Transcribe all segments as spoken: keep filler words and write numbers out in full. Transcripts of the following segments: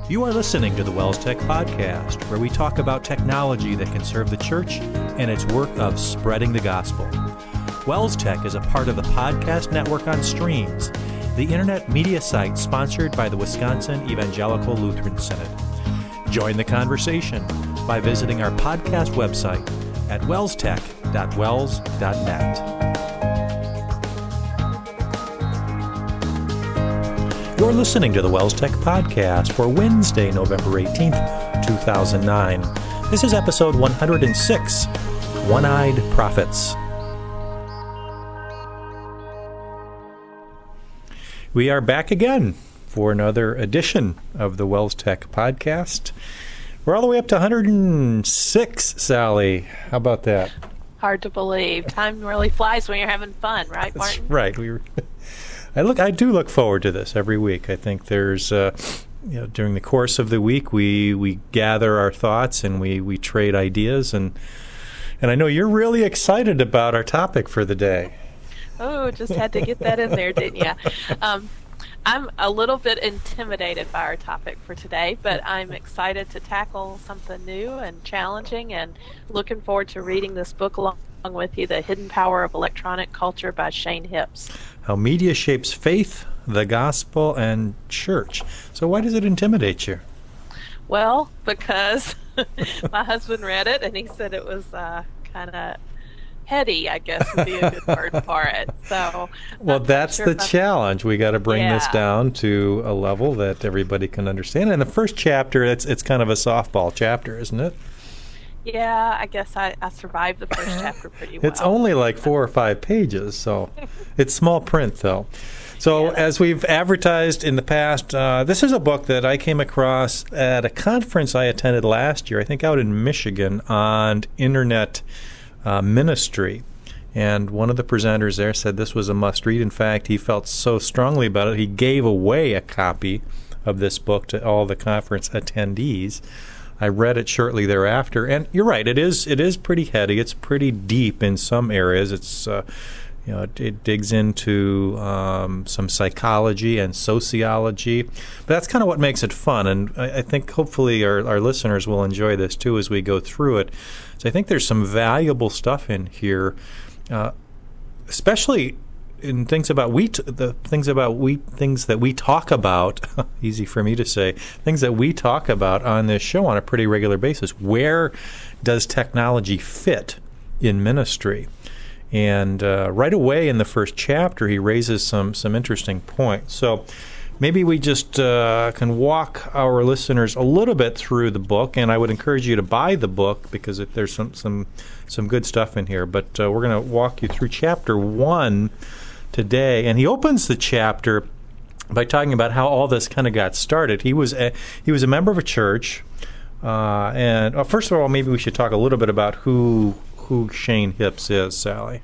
You are listening to the Wells Tech Podcast, where we talk about technology that can serve the church and its work of spreading the gospel. Wells Tech is a part of the Podcast Network on Streams, the internet media site sponsored by the Wisconsin Evangelical Lutheran Synod. Join the conversation by visiting our podcast website at wells tech dot wells dot net. You're listening to the Wells Tech Podcast for Wednesday, November eighteenth, two thousand nine. This is episode one hundred six, One-Eyed Prophets. We are back again for another edition of the Wells Tech Podcast. We're all the way up to one hundred six, Sally. How about that? Hard to believe. Time really flies when you're having fun, right, Martin? That's right. We were... I look. I do look forward to this every week. I think there's, uh, you know, during the course of the week, we, we gather our thoughts and we, we trade ideas, and and I know you're really excited about our topic for the day. Oh, just had to get that in there, didn't you? Um, I'm a little bit intimidated by our topic for today, but I'm excited to tackle something new and challenging, and looking forward to reading this book along with you, The Hidden Power of Electronic Culture by Shane Hipps. How media shapes faith, the gospel, and church. So why does it intimidate you? Well, because my husband read it, and he said it was uh, kind of heady, I guess would be a good word for it. So, well, that's sure the challenge. We got to bring yeah. this down to a level that everybody can understand. And the first chapter, it's it's kind of a softball chapter, isn't it? Yeah, I guess I, I survived the first chapter pretty well. It's only like four or five pages, so it's small print, though. So yeah, as we've advertised in the past, uh, this is a book that I came across at a conference I attended last year, I think out in Michigan, on internet uh, ministry. And one of the presenters there said this was a must-read. In fact, he felt so strongly about it, he gave away a copy of this book to all the conference attendees. I read it shortly thereafter, and you're right. It is it is pretty heady. It's pretty deep in some areas. It's uh, you know it, it digs into um, some psychology and sociology, but that's kind of what makes it fun. And I, I think hopefully our, our listeners will enjoy this too as we go through it. So I think there's some valuable stuff in here, uh, especially in things about we t- the things about we things that we talk about. Easy for me to say. Things that we talk about on this show on a pretty regular basis. Where does technology fit in ministry? And uh, right away in the first chapter, he raises some some interesting points. So maybe we just uh, can walk our listeners a little bit through the book, and I would encourage you to buy the book because if there's some some some good stuff in here. But uh, we're going to walk you through chapter one today, and he opens the chapter by talking about how all this kind of got started. He was a, he was a member of a church, uh, and well, first of all, maybe we should talk a little bit about who who Shane Hipps is, Sally.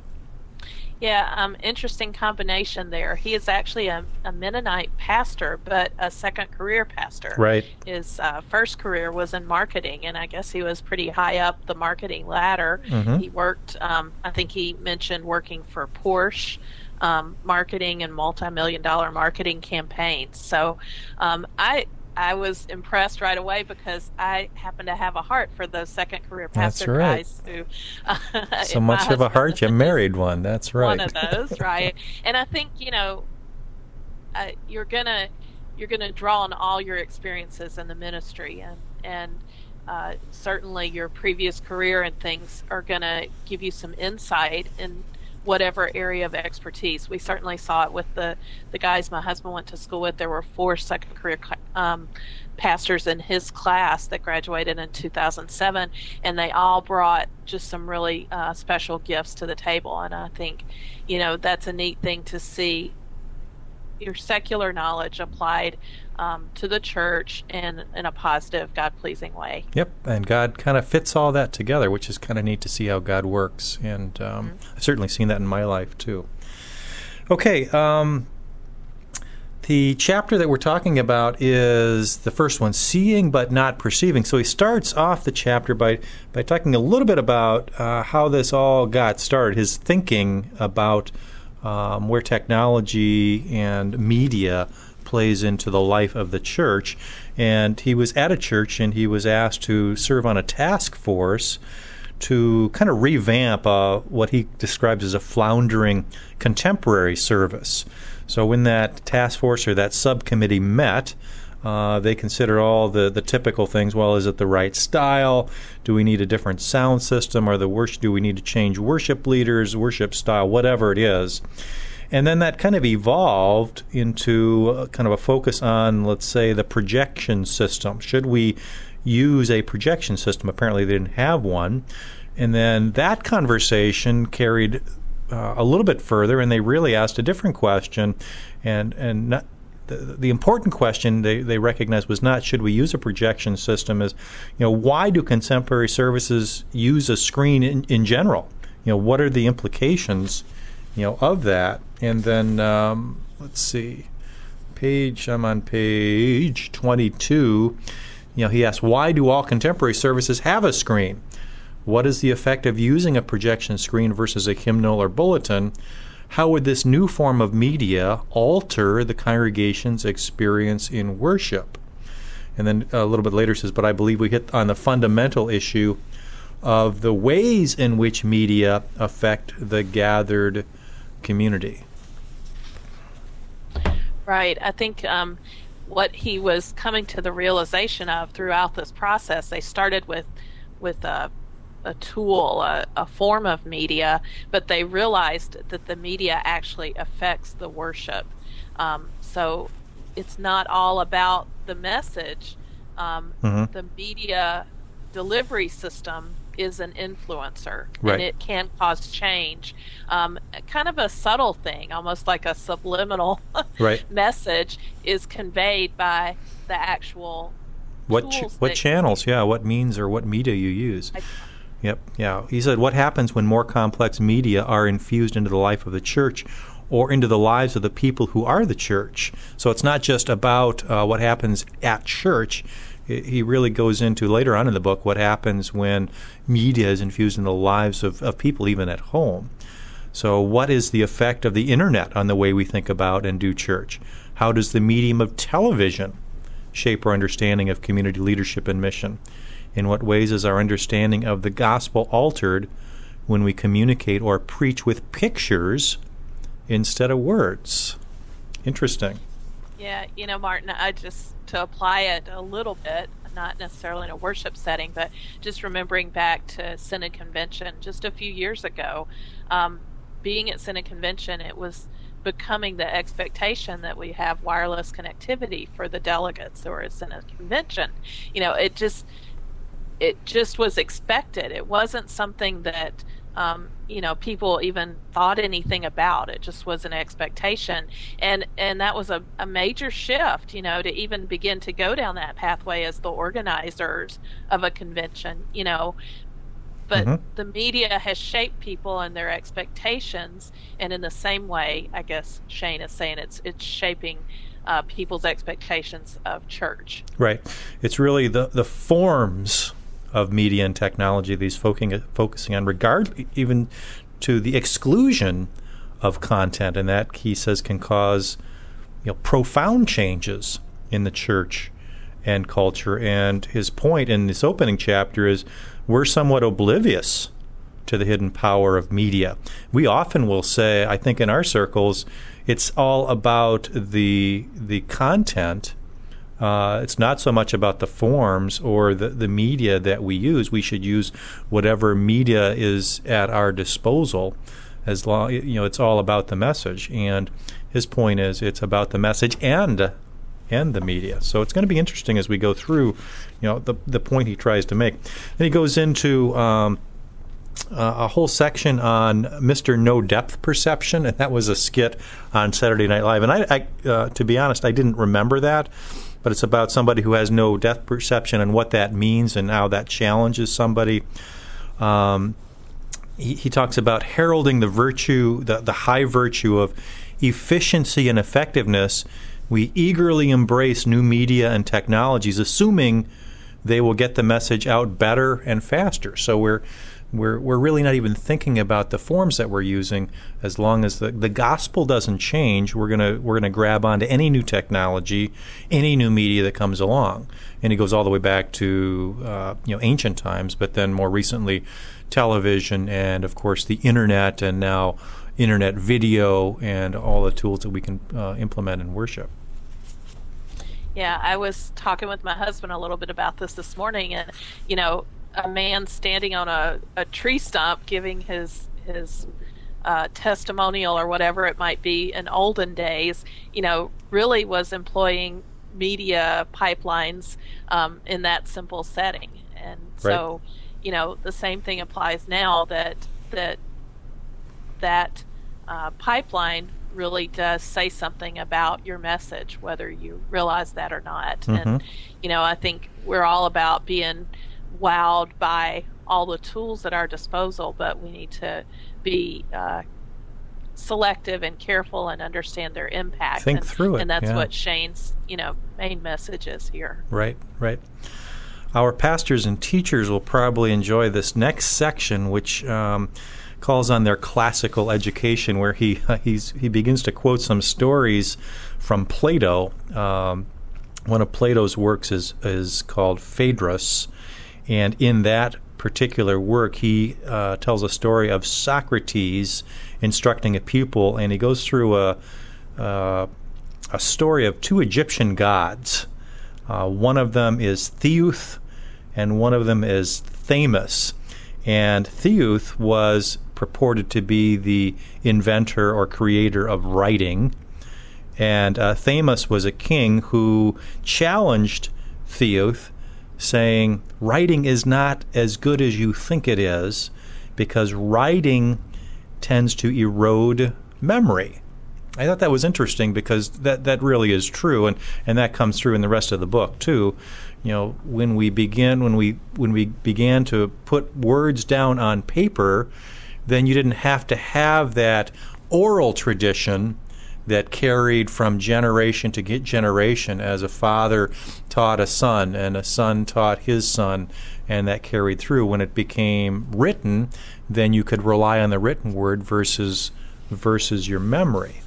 Yeah, um, interesting combination there. He is actually a, a Mennonite pastor, but a second career pastor. Right. His uh, first career was in marketing, and I guess he was pretty high up the marketing ladder. Mm-hmm. He worked, um, I think he mentioned working for Porsche, Um, marketing and multi-million dollar marketing campaigns. So um, I I was impressed right away because I happen to have a heart for those second career pastor right. guys who uh, so much of a heart you married one. That's right. One of those, right? And I think you know uh, you're gonna you're gonna draw on all your experiences in the ministry, and and uh, certainly your previous career and things are gonna give you some insight in whatever area of expertise. We certainly saw it with the, the guys my husband went to school with. There were four second career um, pastors in his class that graduated in two thousand seven, and they all brought just some really uh, special gifts to the table. And I think, you know, that's a neat thing to see your secular knowledge applied um, to the church in, in a positive, God-pleasing way. Yep, and God kind of fits all that together, which is kind of neat to see how God works. And um, mm-hmm. I've certainly seen that in my life, too. Okay, um, the chapter that we're talking about is the first one, Seeing But Not Perceiving. So he starts off the chapter by, by talking a little bit about uh, how this all got started, his thinking about um, where technology and media plays into the life of the church. And he was at a church, and he was asked to serve on a task force to kind of revamp uh, what he describes as a floundering contemporary service. So when that task force or that subcommittee met, uh, they considered all the, the typical things. Well, is it the right style? Do we need a different sound system? Or the worship, do we need to change worship leaders, worship style, whatever it is? And then that kind of evolved into a, kind of a focus on, let's say, the projection system. Should we use a projection system? Apparently they didn't have one. And then that conversation carried uh, a little bit further, and they really asked a different question. And and not, the, the important question they, they recognized was not should we use a projection system, is, you know, why do contemporary services use a screen in, in general? You know, what are the implications, you know, of that? And then um, let's see, page I'm on page twenty-two. You know, he asked, why do all contemporary services have a screen? What is the effect of using a projection screen versus a hymnal or bulletin? How would this new form of media alter the congregation's experience in worship? And then a little bit later says, but I believe we hit on the fundamental issue of the ways in which media affect the gathered community. Right. I think um, what he was coming to the realization of throughout this process, they started with with a, a tool, a, a form of media, but they realized that the media actually affects the worship. Um, so it's not all about the message. Um, mm-hmm. The media delivery system is an influencer, right. And it can cause change. Um, kind of a subtle thing, almost like a subliminal right. message is conveyed by the actual what tools ch- what channels, yeah, what means or what media you use. I, yep, yeah. He said, what happens when more complex media are infused into the life of the church or into the lives of the people who are the church? So it's not just about uh, what happens at church. He really goes into, later on in the book, what happens when media is infused in the lives of, of people, even at home. So what is the effect of the Internet on the way we think about and do church? How does the medium of television shape our understanding of community leadership and mission? In what ways is our understanding of the gospel altered when we communicate or preach with pictures instead of words? Interesting. Yeah, you know, Martin, I just, to apply it a little bit, not necessarily in a worship setting, but just remembering back to Synod Convention just a few years ago, um, being at Synod Convention, it was becoming the expectation that we have wireless connectivity for the delegates who are at Synod Convention. You know, it just, it just was expected. It wasn't something that Um, you know, people even thought anything about. It just was an expectation, and and that was a, a major shift, you know, to even begin to go down that pathway as the organizers of a convention, you know. But mm-hmm. the media has shaped people and their expectations, and in the same way, I guess Shane is saying it's it's shaping uh, people's expectations of church. Right. It's really the the forms of media and technology these focusing focusing on, regard even to the exclusion of content, and that, he says, can cause, you know, profound changes in the church and culture. And his point in this opening chapter is we're somewhat oblivious to the hidden power of media. We often will say, I think in our circles, it's all about the the content. Uh, it's not so much about the forms or the, the media that we use. We should use whatever media is at our disposal, as long, you know, it's all about the message. And his point is it's about the message and and the media. So it's going to be interesting as we go through, you know, the the point he tries to make. Then he goes into um, uh, a whole section on Mister No Depth Perception, and that was a skit on Saturday Night Live. And I, I uh, to be honest, I didn't remember that. But it's about somebody who has no depth perception and what that means and how that challenges somebody. Um, he, he talks about heralding the virtue, the, the high virtue of efficiency and effectiveness. We eagerly embrace new media and technologies, assuming they will get the message out better and faster. So we're we're we're really not even thinking about the forms that we're using. As long as the, the gospel doesn't change, we're gonna we're gonna grab onto any new technology, any new media that comes along. And he goes all the way back to uh, you know ancient times, but then more recently, television and of course the internet, and now internet video and all the tools that we can uh, implement in worship. Yeah, I was talking with my husband a little bit about this this morning, and you know, a man standing on a, a tree stump giving his his uh, testimonial or whatever it might be in olden days, you know, really was employing media pipelines um, in that simple setting. And so, right. you know, the same thing applies now, that that that uh, pipeline really does say something about your message, whether you realize that or not. Mm-hmm. And, you know, I think we're all about being wowed by all the tools at our disposal, but we need to be uh, selective and careful and understand their impact. Think and, through it. And that's yeah. what Shane's, you know, main message is here. Right, right. Our pastors and teachers will probably enjoy this next section, which um, calls on their classical education, where he he's, he begins to quote some stories from Plato. Um, one of Plato's works is is called Phaedrus, and in that particular work, he uh, tells a story of Socrates instructing a pupil, and he goes through a uh, a story of two Egyptian gods. Uh, one of them is Theuth, and one of them is Thamus. And Theuth was purported to be the inventor or creator of writing, and uh, Thamus was a king who challenged Theuth, saying, writing is not as good as you think it is, because writing tends to erode memory. I thought that was interesting, because that, that really is true, and, and that comes through in the rest of the book too. You know, when we begin when we when we began to put words down on paper, then you didn't have to have that oral tradition that carried from generation to generation, as a father taught a son and a son taught his son, and that carried through. When it became written, then you could rely on the written word versus versus your memory.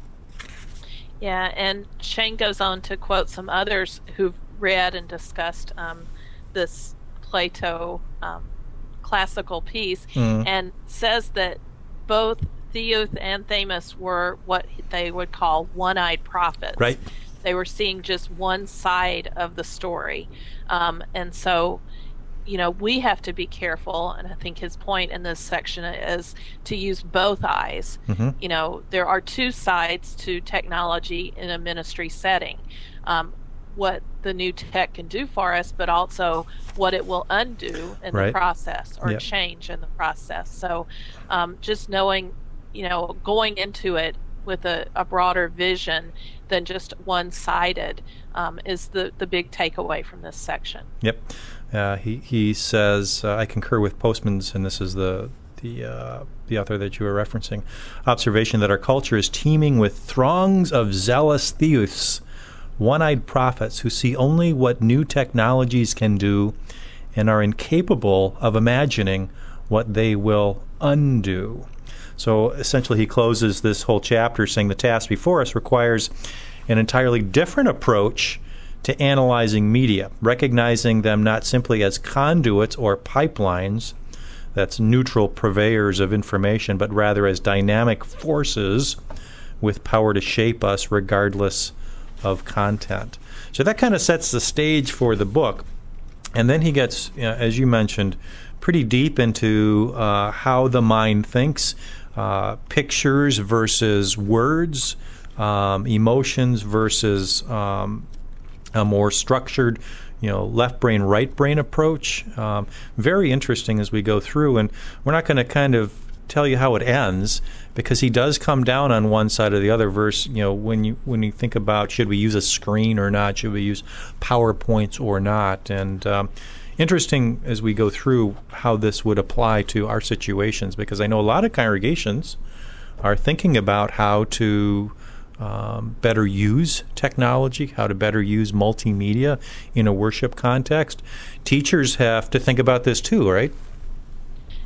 Yeah, and Shane goes on to quote some others who've read and discussed um, this Plato um, classical piece, mm. and says that both Theuth and Thamus were what they would call one-eyed prophets. Right. They were seeing just one side of the story. Um, and so, you know, we have to be careful, and I think his point in this section is to use both eyes. Mm-hmm. You know, there are two sides to technology in a ministry setting. Um, what the new tech can do for us, but also what it will undo in right. the process, or yep. change in the process. So um, just knowing, you know, going into it with a, a broader vision than just one-sided um, is the, the big takeaway from this section. Yep. Uh, he, he says, uh, I concur with Postman's, and this is the the uh, the author that you were referencing, observation that our culture is teeming with throngs of zealous Theuths, one-eyed prophets who see only what new technologies can do and are incapable of imagining what they will undo. So essentially he closes this whole chapter saying the task before us requires an entirely different approach to analyzing media, recognizing them not simply as conduits or pipelines, that's neutral purveyors of information, but rather as dynamic forces with power to shape us regardless of content. So that kind of sets the stage for the book. And then he gets, you know, as you mentioned, pretty deep into uh, how the mind thinks, uh, pictures versus words, um, emotions versus um, a more structured, you know, left brain, right brain approach. Um, very interesting as we go through. And we're not going to kind of tell you how it ends, because he does come down on one side or the other. Verse, you know, when you when you think about should we use a screen or not, should we use PowerPoints or not, and um, interesting as we go through how this would apply to our situations, because I know a lot of congregations are thinking about how to um, better use technology, how to better use multimedia in a worship context. Teachers have to think about this too, right?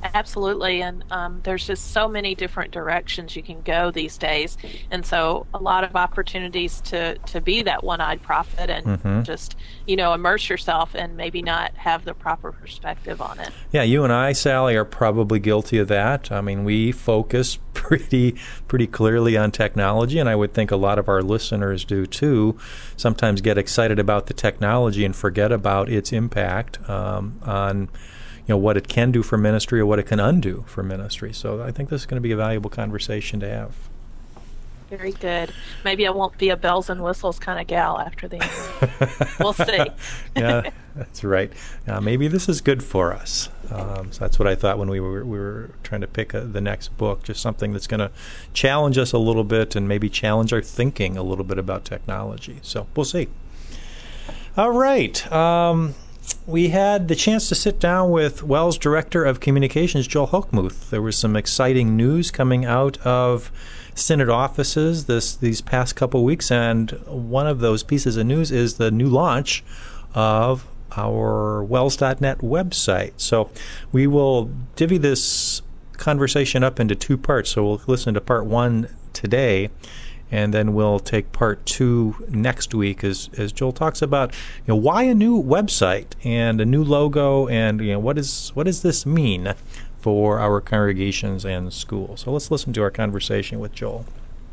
Absolutely, and um, there's just so many different directions you can go these days, and so a lot of opportunities to, to be that one-eyed prophet and Mm-hmm. just, you know, immerse yourself and maybe not have the proper perspective on it. Yeah, you and I, Sally, are probably guilty of that. I mean, we focus pretty pretty clearly on technology, and I would think a lot of our listeners do too. Sometimes get excited about the technology and forget about its impact um, on, you know, what it can do for ministry or what it can undo for ministry. So I think this is going to be a valuable conversation to have. Very good. Maybe I won't be a bells and whistles kind of gal after the interview. We'll see. Yeah, that's right. Uh, maybe this is good for us. Um, so that's what I thought when we were we were trying to pick a, the next book, just something that's going to challenge us a little bit and maybe challenge our thinking a little bit about technology. So we'll see. All right. Um, we had the chance to sit down with WELS Director of Communications, Joel Hochmuth. There was some exciting news coming out of Synod offices this these past couple weeks, and one of those pieces of news is the new launch of our wels dot net website. So we will divvy this conversation up into two parts. So we'll listen to part one today, and then we'll take part two next week as as Joel talks about, you know, why a new website and a new logo, and you know what is what does this mean for our congregations and schools. So let's listen to our conversation with Joel.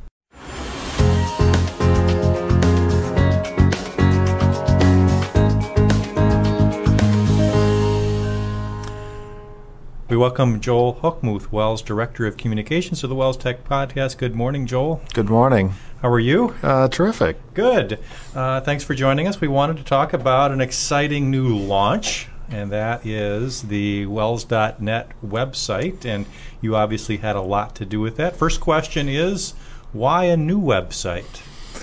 We welcome Joel Hochmuth, WELS Director of Communications, to the WELS Tech Podcast. Good morning, Joel. Good morning. How are you? Uh, terrific. Good. Uh, thanks for joining us. We wanted to talk about an exciting new launch, and that is the wels dot net website, and you obviously had a lot to do with that. First question is, why a new website?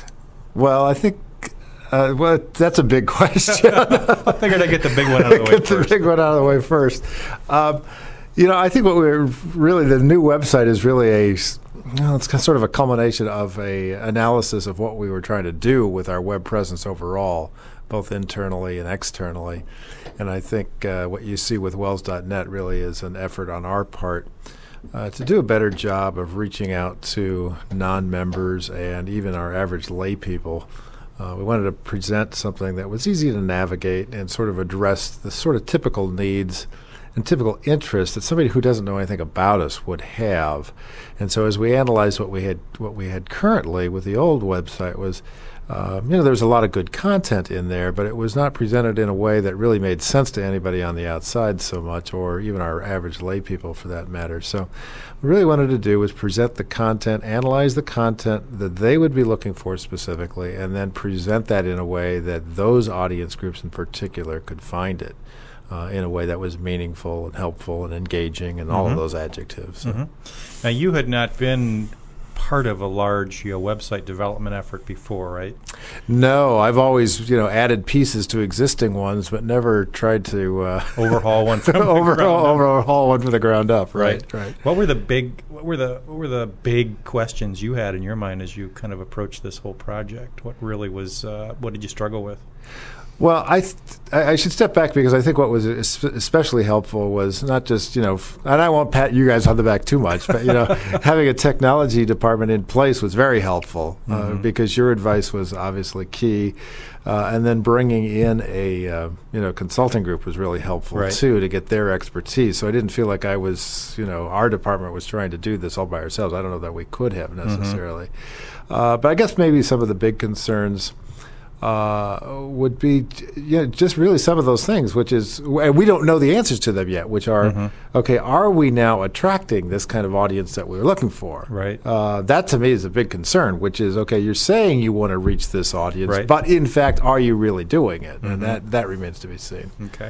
Well, I think uh, well, that's a big question. I figured I'd get the big one out of the way Get first. the big one out of the way first. Um, you know, I think what we're really, the new website is really a, well, it's sort of a culmination of a analysis of what we were trying to do with our web presence overall, both internally and externally. And I think uh, what you see with wels dot net really is an effort on our part uh, to do a better job of reaching out to non-members and even our average lay people. Uh, we wanted to present something that was easy to navigate and sort of address the sort of typical needs and typical interests that somebody who doesn't know anything about us would have. And so as we analyzed what we had what we had currently with the old website was, uh, you know, there was a lot of good content in there, but it was not presented in a way that really made sense to anybody on the outside so much, or even our average lay people for that matter. So what we really wanted to do was present the content, analyze the content that they would be looking for specifically, and then present that in a way that those audience groups in particular could find it uh, in a way that was meaningful and helpful and engaging and mm-hmm. all of those adjectives. So. Mm-hmm. Now, you had not been part of a large, you know, website development effort before, right? No, I've always, you know, added pieces to existing ones, but never tried to uh, overhaul one from overhaul, the ground up. overhaul one from the ground up. Right, right, right. What were the big, what were the, what were the big questions you had in your mind as you kind of approached this whole project? What really was, uh, what did you struggle with? Well, I th- I should step back because I think what was especially helpful was not just, you know, f- and I won't pat you guys on the back too much, but, you know, having a technology department in place was very helpful uh, mm-hmm. because your advice was obviously key. Uh, and then bringing in a, uh, you know, consulting group was really helpful, right. too, to get their expertise. So I didn't feel like I was, you know, our department was trying to do this all by ourselves. I don't know that we could have necessarily. Mm-hmm. Uh, but I guess maybe some of the big concerns Uh, would be, you know, just really some of those things, which is, and we don't know the answers to them yet, which are, mm-hmm. okay, are we now attracting this kind of audience that we were looking for? Right. Uh, that to me is a big concern, which is, okay, you're saying you want to reach this audience, right. but in fact, are you really doing it? Mm-hmm. And that, that remains to be seen. Okay.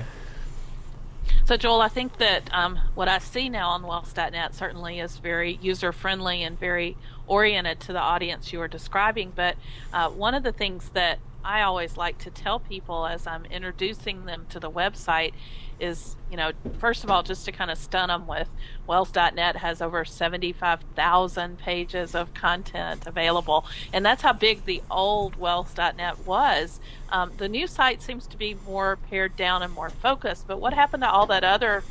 So, Joel, I think that um, what I see now on wels dot net certainly is very user-friendly and very oriented to the audience you were describing. But uh, one of the things that I always like to tell people as I'm introducing them to the website is, you know, first of all, just to kind of stun them with, wels dot net has over seventy-five thousand pages of content available, and that's how big the old wels dot net was. Um, the new site seems to be more pared down and more focused, but what happened to all that other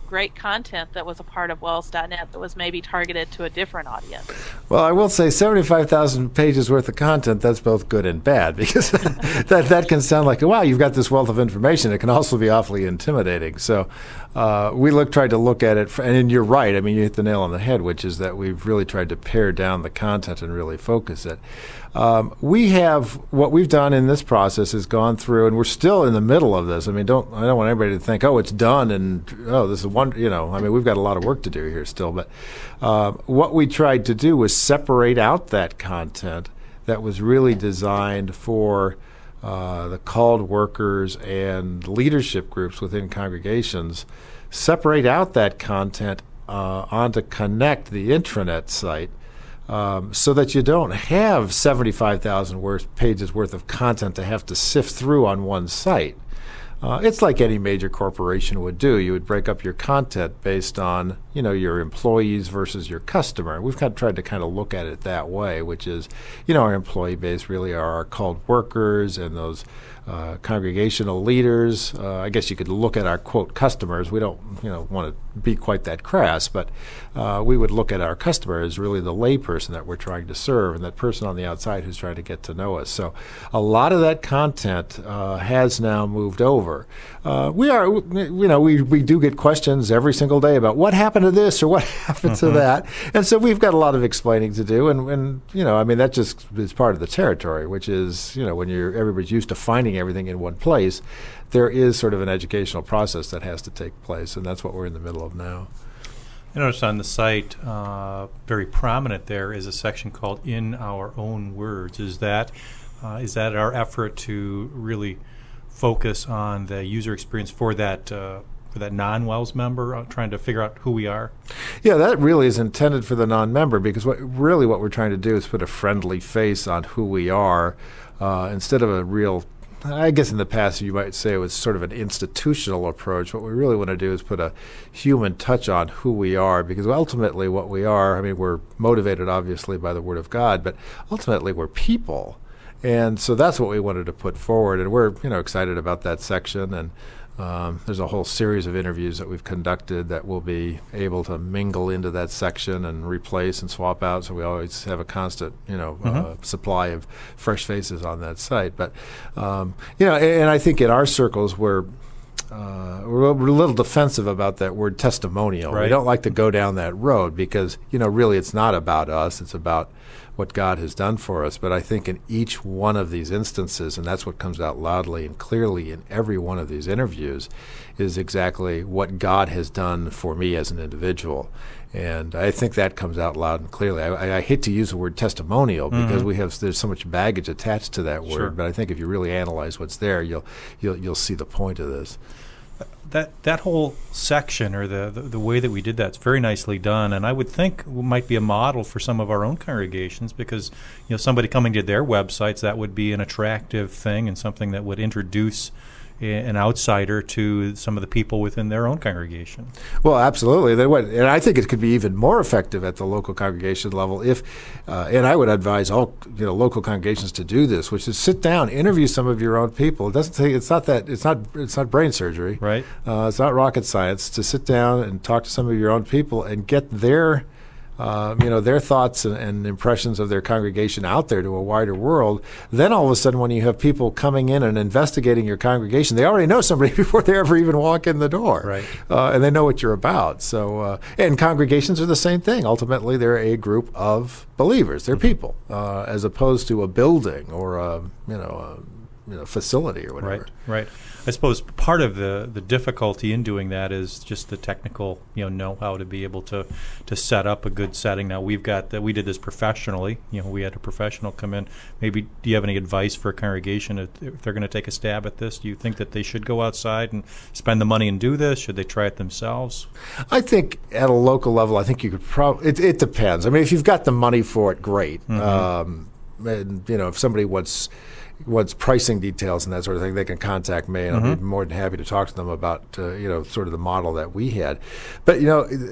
great content that was a part of Wells dot net that was maybe targeted to a different audience? Well, I will say seventy-five thousand pages worth of content, that's both good and bad, because that, that can sound like, wow, you've got this wealth of information. It can also be awfully intimidating. So uh, we look, tried to look at it, for, and you're right, I mean, you hit the nail on the head, which is that we've really tried to pare down the content and really focus it. Um, we have, what we've done in this process is gone through, and we're still in the middle of this. I mean, don't I don't want anybody to think, oh, it's done, and oh, this is one, you know, I mean, we've got a lot of work to do here still. But uh, what we tried to do was separate out that content that was really designed for uh, the called workers and leadership groups within congregations, separate out that content uh, onto Connect, the intranet site. Um, so that you don't have seventy-five thousand worth, pages worth of content to have to sift through on one site. Uh, it's like any major corporation would do. You would break up your content based on, you know, your employees versus your customer. We've kind of tried to kind of look at it that way, which is, you know, our employee base really are our called workers and those uh, congregational leaders. Uh, I guess you could look at our, quote, customers. We don't, you know, want to be quite that crass, but uh, we would look at our customer as really the layperson that we're trying to serve and that person on the outside who's trying to get to know us. So a lot of that content uh, has now moved over. Uh, we are, you know, we, we do get questions every single day about what happened to this or what happened mm-hmm. to that. And so we've got a lot of explaining to do. And, and, you know, I mean, that just is part of the territory, which is, you know, when you're everybody's used to finding everything in one place, there is sort of an educational process that has to take place. And that's what we're in the middle of now. I noticed on the site, uh, very prominent there is a section called In Our Own Words. Is that uh, is that our effort to really focus on the user experience for that uh, for that non-Wells member, uh, trying to figure out who we are? Yeah, that really is intended for the non-member, because what really what we're trying to do is put a friendly face on who we are uh, instead of a real, I guess in the past you might say it was sort of an institutional approach. What we really want to do is put a human touch on who we are, because ultimately what we are, I mean, we're motivated obviously by the Word of God, but ultimately we're people. And so that's what we wanted to put forward, and we're, you know, excited about that section. And um, there's a whole series of interviews that we've conducted that will be able to mingle into that section and replace and swap out. So we always have a constant, you know, mm-hmm. uh, supply of fresh faces on that site. But um, you know, and, and I think in our circles we're Uh, we're, we're a little defensive about that word testimonial. Right. We don't like to go down that road because, you know, really it's not about us. It's about what God has done for us. But I think in each one of these instances, and that's what comes out loudly and clearly in every one of these interviews, is exactly what God has done for me as an individual. And I think that comes out loud and clearly. I, I hate to use the word testimonial because mm-hmm. we have there's so much baggage attached to that word. Sure. But I think if you really analyze what's there, you'll you'll you'll see the point of this. That that whole section, or the, the the way that we did that's very nicely done, and I would think might be a model for some of our own congregations, because, you know, somebody coming to their websites, that would be an attractive thing and something that would introduce an outsider to some of the people within their own congregation. Well, absolutely. They would, and I think it could be even more effective at the local congregation level if, uh, and I would advise all, you know, local congregations to do this, which is sit down, interview some of your own people. It doesn't take, it's not that, it's not, it's not brain surgery. Right. Uh, it's not rocket science to sit down and talk to some of your own people and get their Uh, you know, their thoughts and, and impressions of their congregation out there to a wider world. Then all of a sudden, when you have people coming in and investigating your congregation, they already know somebody before they ever even walk in the door. Right. Uh, and they know what you're about. So, uh, and congregations are the same thing. Ultimately, they're a group of believers. They're people, uh, as opposed to a building or a, you know, a, you know, facility or whatever. Right, right. I suppose part of the, the difficulty in doing that is just the technical, you know, know-how to be able to, to set up a good setting. Now, we've got that. We did this professionally. You know, we had a professional come in. Maybe, do you have any advice for a congregation if, if they're going to take a stab at this? Do you think that they should go outside and spend the money and do this? Should they try it themselves? I think at a local level, I think you could probably. It, it depends. I mean, if you've got the money for it, great. Mm-hmm. Um, and you know, if somebody wants. wants pricing details and that sort of thing, they can contact me, and mm-hmm. I'll be more than happy to talk to them about, uh, you know, sort of the model that we had. But, you know, it,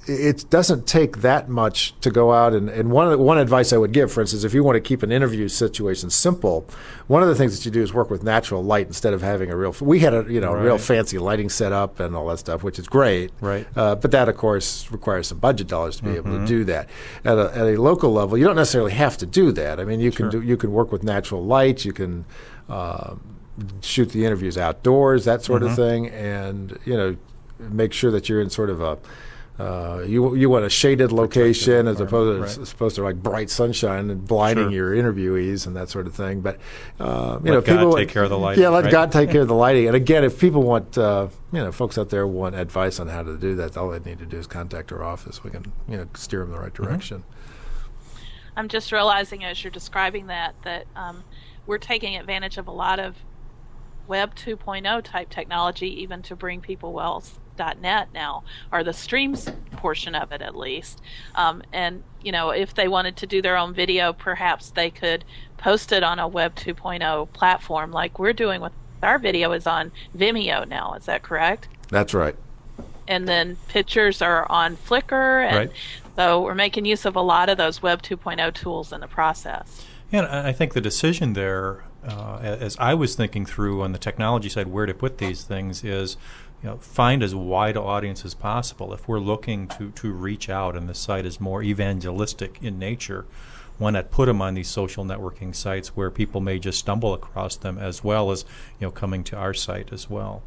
it doesn't take that much to go out and, and one one advice I would give, for instance, if you want to keep an interview situation simple, one of the things that you do is work with natural light instead of having a real. We had a you know Right. real fancy lighting setup and all that stuff, which is great. Right. Uh, but that of course requires some budget dollars to be Mm-hmm. able to do that. At a, at a local level, you don't necessarily have to do that. I mean, you can Sure. do you can work with natural light. You can uh, shoot the interviews outdoors, that sort Mm-hmm. of thing, and you know make sure that you're in sort of a Uh, you you want a shaded location as opposed right. as opposed to like bright sunshine and blinding Sure. your interviewees and that sort of thing. But uh, you Let know, God people take care of the lighting, Yeah, let right? God take care of the lighting. And again, if people want, uh, you know, folks out there want advice on how to do that, all they need to do is contact our office. We can you know steer them in the right direction. I'm just realizing as you're describing that that um, we're taking advantage of a lot of Web two point oh type technology, even to bring people Wells dot net now, or the streams portion of it at least. Um, and you know, if they wanted to do their own video, perhaps they could post it on a Web two point oh platform, like we're doing with our video is on Vimeo now. Is that correct? That's right. And then pictures are on Flickr, and Right. so we're making use of a lot of those Web two point oh tools in the process. Yeah, and I think the decision there, uh, as I was thinking through on the technology side, where to put these things is, you know, find as wide an audience as possible. If we're looking to, to reach out and the site is more evangelistic in nature, why not put them on these social networking sites where people may just stumble across them, as well as, you know, coming to our site as well.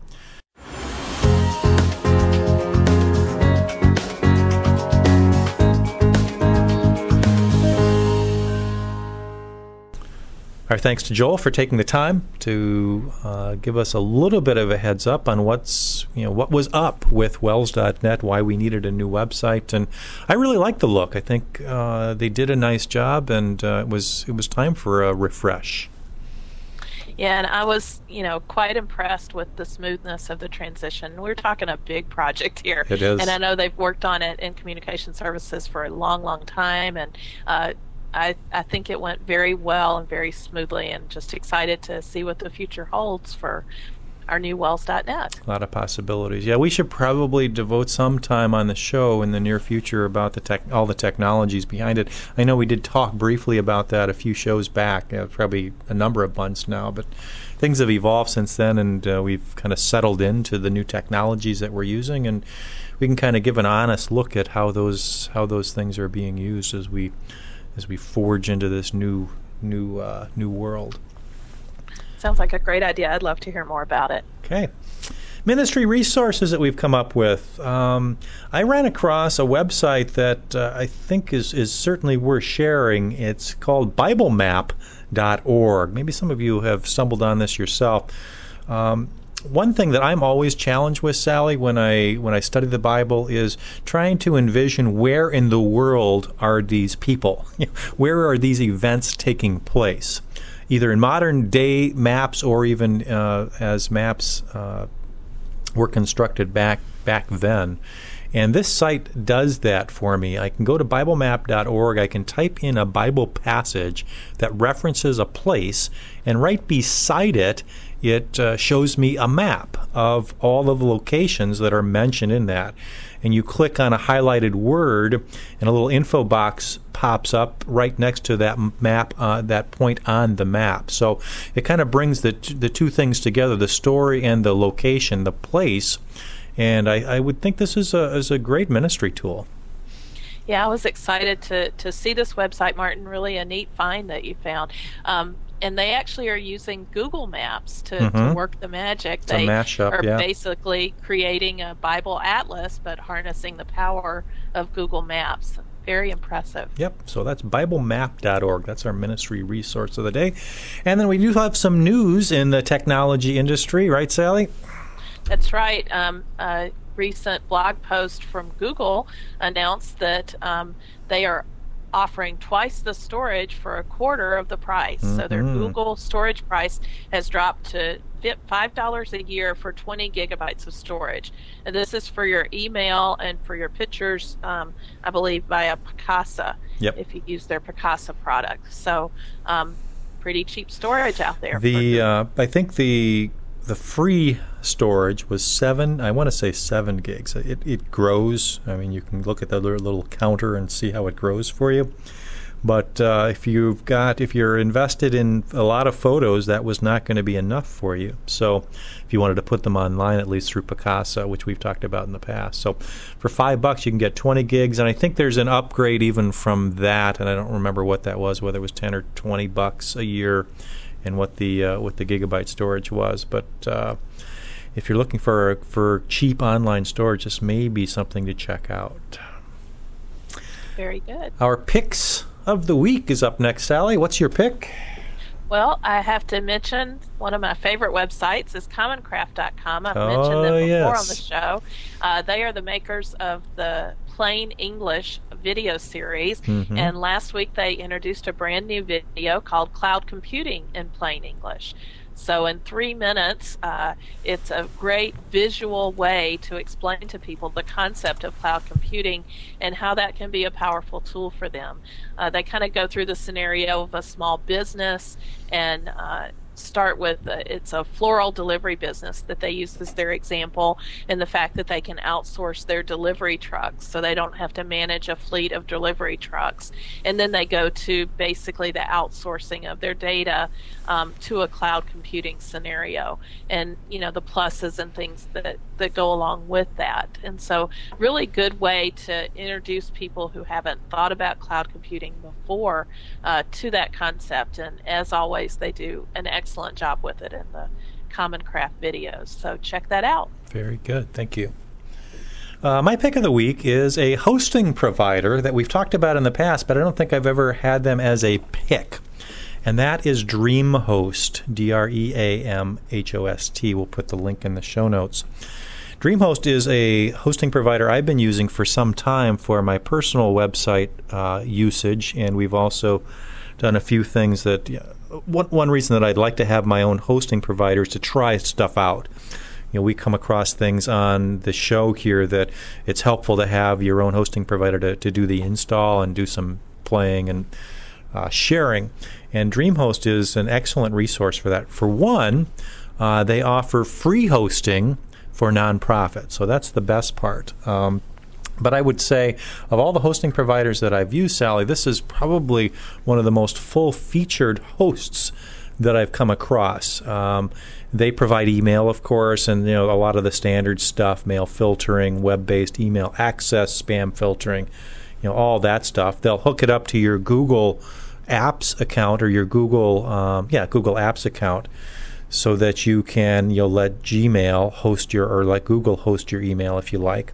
Our thanks to Joel for taking the time to uh, give us a little bit of a heads up on what's you know what was up with Wells dot net, why we needed a new website, and I really like the look. I think uh, they did a nice job, and uh, it was it was time for a refresh. Yeah, and I was, you know, quite impressed with the smoothness of the transition. We're talking a big project here. It is. And I know they've worked on it in communication services for a long, long time, and uh, I, I think it went very well and very smoothly, and just excited to see what the future holds for our new Wells dot net. A lot of possibilities. Yeah, we should probably devote some time on the show in the near future about the tech, all the technologies behind it. I know we did talk briefly about that a few shows back, uh, probably a number of months now, but things have evolved since then, and uh, we've kind of settled into the new technologies that we're using, and we can kind of give an honest look at how those how those things are being used as we as we forge into this new new uh, new world. Sounds like a great idea. I'd love to hear more about it. Okay. Ministry resources that we've come up with. Um, I ran across a website that uh, I think is, is certainly worth sharing. It's called Bible Map dot org. Maybe some of you have stumbled on this yourself. Um, one thing that I'm always challenged with, Sally, when I when I study the Bible is trying to envision where in the world are these people? Where are these events taking place? Either in modern day maps or even uh, as maps uh, were constructed back back then. And this site does that for me. I can go to Bible Map dot org. I can type in a Bible passage that references a place, and right beside it, it uh, shows me a map of all of the locations that are mentioned in that. And you click on a highlighted word, and a little info box pops up right next to that map, uh, that point on the map. So it kind of brings the t- the two things together, the story and the location, the place. And I, I would think this is a is a great ministry tool. Yeah, I was excited to, to see this website, Martin. Really a neat find that you found. Um, and they actually are using Google Maps to, Mhm. to work the magic. It's They a mashup, are yeah. basically creating a Bible atlas, but harnessing the power of Google Maps. Very impressive. Yep, so that's Bible Map dot org. That's our ministry resource of the day. And then we do have some news in the technology industry, right, Sally? That's right. Um, a recent blog post from Google announced that um, they are offering twice the storage for a quarter of the price. Mm-hmm. So their Google storage price has dropped to five dollars a year for twenty gigabytes of storage. And this is for your email and for your pictures, um, I believe, via Picasa, yep. if you use their Picasa product. So um, pretty cheap storage out there. The uh, I think the the free storage was seven. I want to say seven gigs. It it grows. I mean, you can look at the little counter and see how it grows for you. But uh, if you've got, if you're invested in a lot of photos, that was not going to be enough for you. So if you wanted to put them online, at least through Picasa, which we've talked about in the past. So for five bucks, you can get twenty gigs, and I think there's an upgrade even from that. And I don't remember what that was, whether it was ten or twenty bucks a year, and what the uh, what the gigabyte storage was. But uh, if you're looking for for cheap online storage, this may be something to check out. Very good. Our picks of the week is up next. Sally, what's your pick? Well, I have to mention one of my favorite websites is common craft dot com. I've oh, mentioned them before yes. on the show. Uh, they are the makers of the Plain English video series, mm-hmm. and last week they introduced a brand new video called Cloud Computing in Plain English. So in three minutes, uh, it's a great visual way to explain to people the concept of cloud computing and how that can be a powerful tool for them. Uh, they kind of go through the scenario of a small business and uh, start with uh, it's a floral delivery business that they use as their example, and the fact that they can outsource their delivery trucks so they don't have to manage a fleet of delivery trucks. And then they go to basically the outsourcing of their data um, to a cloud computing scenario, and you know the pluses and things that that go along with that. And so really good way to introduce people who haven't thought about cloud computing before uh, to that concept. And as always, they do an excellent job with it in the Common Craft videos. So check that out. Very good. Thank you. Uh, my pick of the week is a hosting provider that we've talked about in the past, but I don't think I've ever had them as a pick. And that is DreamHost, D R E A M H O S T. We'll put the link in the show notes. DreamHost is a hosting provider I've been using for some time for my personal website uh, usage, and we've also done a few things that uh, one, one reason that I'd like to have my own hosting provider is to try stuff out. You know, we come across things on the show here that it's helpful to have your own hosting provider to, to do the install and do some playing and uh, sharing. And DreamHost is an excellent resource for that. For one, uh, they offer free hosting for nonprofits, so that's the best part. Um, but I would say, of all the hosting providers that I've used, Sally, this is probably one of the most full-featured hosts that I've come across. Um, they provide email, of course, and you know a lot of the standard stuff: mail filtering, web-based email access, spam filtering, you know all that stuff. They'll hook it up to your Google Apps account or your Google, um, yeah, Google Apps account, so that you can you'll let Gmail host your or let Google host your email if you like.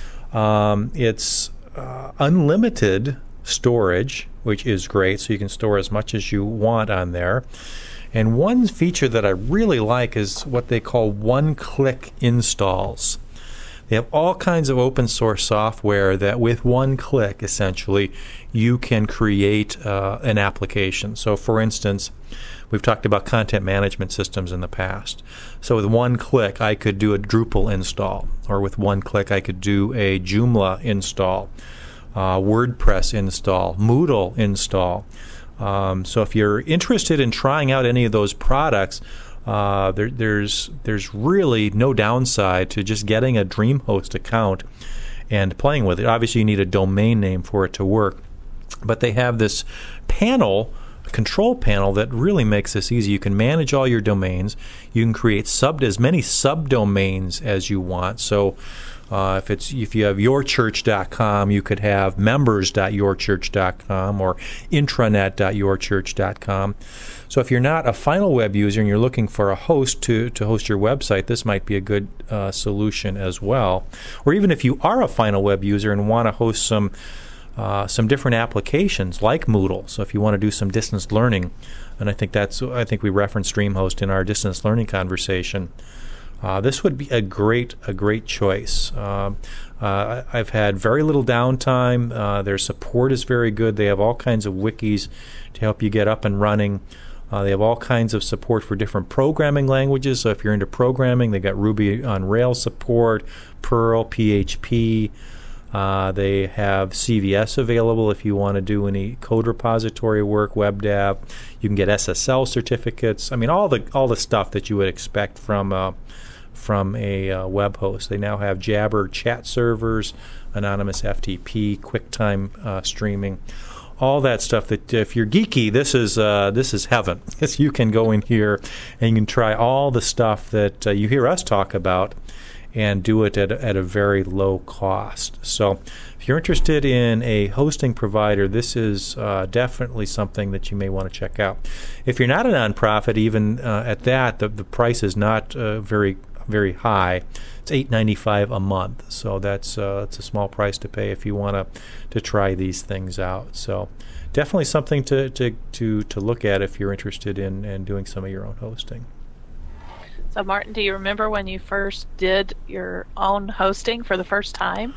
Um, it's uh, unlimited storage, which is great, so you can store as much as you want on there. And one feature that I really like is what they call one-click installs. They have all kinds of open source software that with one click, essentially, you can create uh, an application. So, for instance, we've talked about content management systems in the past. So with one click, I could do a Drupal install, or with one click, I could do a Joomla install, uh, WordPress install, Moodle install. Um, so if you're interested in trying out any of those products, uh, there, there's there's really no downside to just getting a DreamHost account and playing with it. Obviously, you need a domain name for it to work, but they have this panel, control panel, that really makes this easy. You can manage all your domains. You can create sub as many subdomains as you want. So uh, if it's if you have your church dot com, you could have members dot your church dot com or intranet dot your church dot com. So if you're not a final web user and you're looking for a host to, to host your website, this might be a good uh, solution as well. Or even if you are a final web user and want to host some Uh, some different applications like Moodle. So if you want to do some distance learning, and I think that's I think we referenced DreamHost in our distance learning conversation, uh, this would be a great a great choice. Uh, uh, I've had very little downtime. Uh, their support is very good. They have all kinds of wikis to help you get up and running. Uh, they have all kinds of support for different programming languages. So if you're into programming, they got Ruby on Rails support, Perl, P H P. Uh, they have C V S available if you want to do any code repository work, web dev. You can get S S L certificates. I mean, all the all the stuff that you would expect from uh, from a uh, web host. They now have Jabber chat servers, anonymous F T P, QuickTime uh, streaming, all that stuff. That if you're geeky, this is uh, this is heaven. Yes, you can go in here and you can try all the stuff that uh, you hear us talk about, and do it at, at a very low cost. So if you're interested in a hosting provider, this is uh, definitely something that you may want to check out. If you're not a nonprofit, even uh, at that, the, the price is not uh, very very high. It's eight ninety-five a month, so that's uh, that's a small price to pay if you want to to try these things out. So definitely something to to to, to look at if you're interested in, in doing some of your own hosting. So, Martin, do you remember when you first did your own hosting for the first time?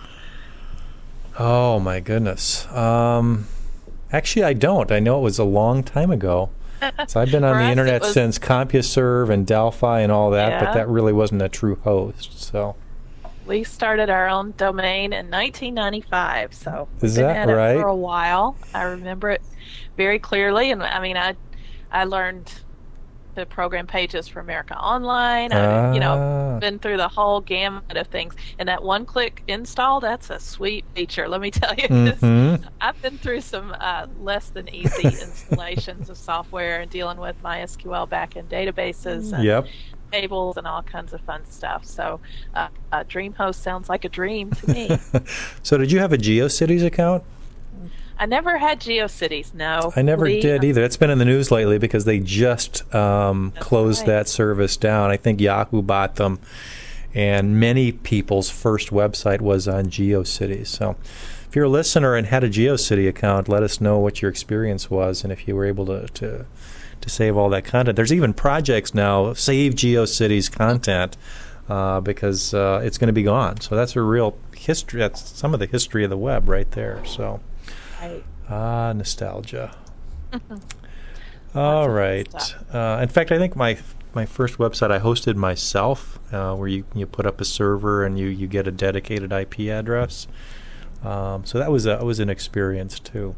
Oh, my goodness. Um, actually, I don't. I know it was a long time ago. So I've been on the internet was, since CompuServe and Delphi and all that, yeah. But that really wasn't a true host. So we started our own domain in nineteen ninety-five. So is we've that been at right? it for a while. I remember it very clearly, and I mean, I I learned the program pages for America Online. Ah. I've, you know, been through the whole gamut of things. And that one-click install, that's a sweet feature, let me tell you. Mm-hmm. I've been through some uh, less than easy installations of software and dealing with MySQL backend databases and yep. tables and all kinds of fun stuff. So uh, uh, DreamHost sounds like a dream to me. So did you have a GeoCities account? I never had GeoCities, no. I never Lee, did either. It's been in the news lately because they just um, closed right. that service down. I think Yahoo bought them, and many people's first website was on GeoCities. So if you're a listener and had a GeoCity account, let us know what your experience was and if you were able to, to, to save all that content. There's even projects now, Save GeoCities content, uh, because uh, it's going to be gone. So that's a real history. That's some of the history of the web right there. So. Right. Ah, nostalgia. All right. Uh, in fact, I think my my first website I hosted myself, uh, where you you put up a server and you, you get a dedicated I P address. Um, so that was a, that was an experience too.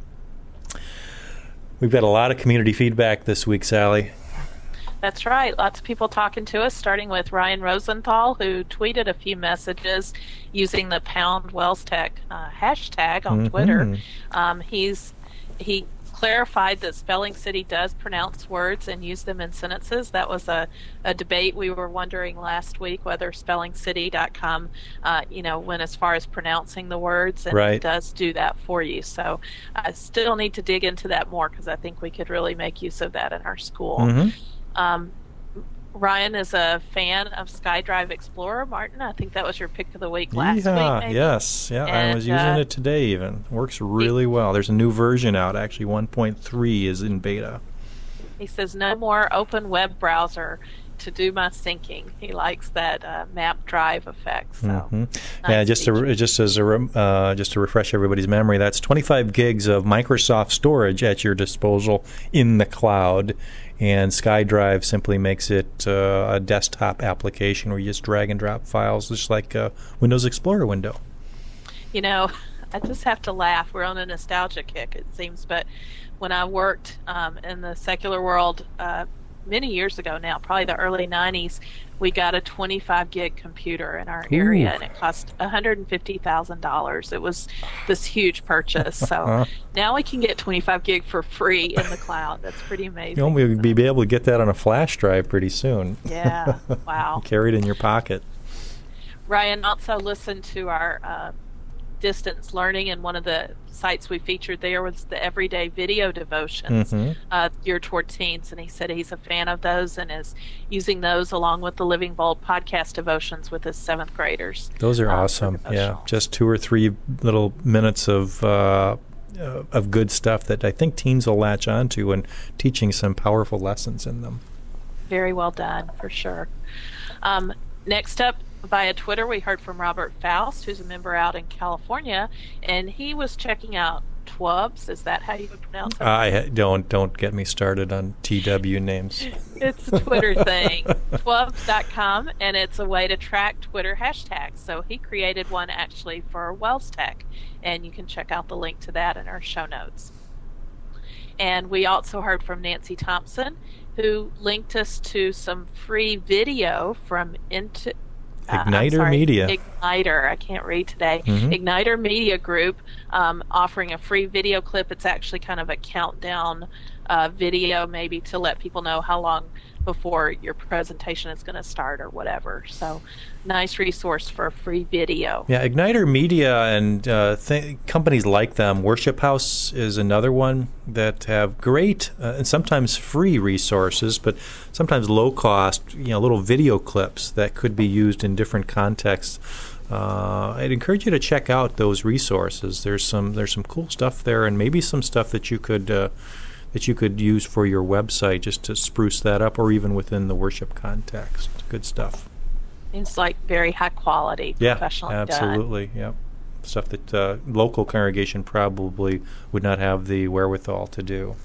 We've got a lot of community feedback this week, Sally. That's right. Lots of people talking to us, starting with Ryan Rosenthal, who tweeted a few messages using the pound WellsTech uh, hashtag on mm-hmm. Twitter. Um, he's he clarified that Spelling City does pronounce words and use them in sentences. That was a, a debate we were wondering last week whether spelling city dot com, uh, you know, went as far as pronouncing the words, and right. it does do that for you. So I still need to dig into that more because I think we could really make use of that in our school. Mm-hmm. Um, Ryan is a fan of SkyDrive Explorer. Martin, I think that was your pick of the week last yeah, week. Maybe? Yes, yeah, and, I was using uh, it today even. Works really well. There's a new version out, actually. one point three is in beta. He says, no more open web browser to do my syncing. He likes that uh, map drive effect. So, mm-hmm. nice yeah, just to, just as a uh, just to refresh everybody's memory, that's twenty-five gigs of Microsoft storage at your disposal in the cloud, and SkyDrive simply makes it uh, a desktop application where you just drag and drop files, just like a Windows Explorer window. You know, I just have to laugh. We're on a nostalgia kick, it seems, but when I worked um, in the secular world uh, many years ago now, probably the early nineties, we got a twenty-five gig computer in our area, Ooh. and it cost one hundred fifty thousand dollars. It was this huge purchase. So now we can get twenty-five gig for free in the cloud. That's pretty amazing. You'll be, be able to get that on a flash drive pretty soon. Yeah, wow. Carry it in your pocket. Ryan also listened to our uh, distance learning, and one of the sites we featured there was the Everyday Video Devotions mm-hmm. uh, geared toward teens, and he said he's a fan of those and is using those along with the Living Bold podcast devotions with his seventh graders. Those are uh, awesome. Yeah, just two or three little minutes of uh, uh, of good stuff that I think teens will latch onto, and teaching some powerful lessons in them. Very well done, for sure. Um, next up, via Twitter, we heard from Robert Faust, who's a member out in California, and he was checking out T W B S. Is that how you would pronounce it? I ha- don't don't get me started on T W names. It's a Twitter thing, T W B S dot com, and it's a way to track Twitter hashtags. So he created one actually for Wells Tech, and you can check out the link to that in our show notes. And we also heard from Nancy Thompson, who linked us to some free video from Into, uh, Igniter sorry, Media. Igniter, I can't read today. Mm-hmm. Igniter Media Group, um, offering a free video clip. It's actually kind of a countdown uh, video, maybe to let people know how long before your presentation is going to start or whatever. So, nice resource for a free video. Yeah, Igniter Media and uh, th- companies like them. Worship House is another one that have great uh, and sometimes free resources, but sometimes low cost, you know, little video clips that could be used in different contexts. Uh, I'd encourage you to check out those resources. There's some there's some cool stuff there, and maybe some stuff that you could uh, that you could use for your website just to spruce that up, or even within the worship context. Good stuff. It's like very high quality, Yeah, professionally absolutely. done. Yeah, stuff that uh, local congregation probably would not have the wherewithal to do.